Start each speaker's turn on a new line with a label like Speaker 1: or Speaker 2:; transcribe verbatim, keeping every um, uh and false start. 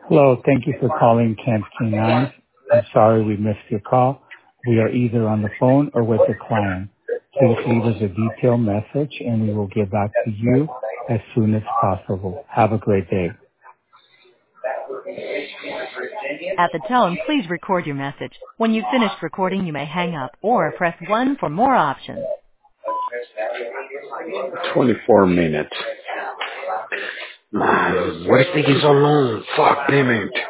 Speaker 1: Hello. Thank you for calling Camp Canines. I'm sorry we missed your call. We are either on the phone or with the client. Please leave us a detailed message, and we will get back to you as soon as possible. Have a great day.
Speaker 2: At the tone, please record your message. When you've finished recording, you may hang up or press one for more options.
Speaker 3: twenty-four minutes. Man, what is taking so long? Fuck, damn it.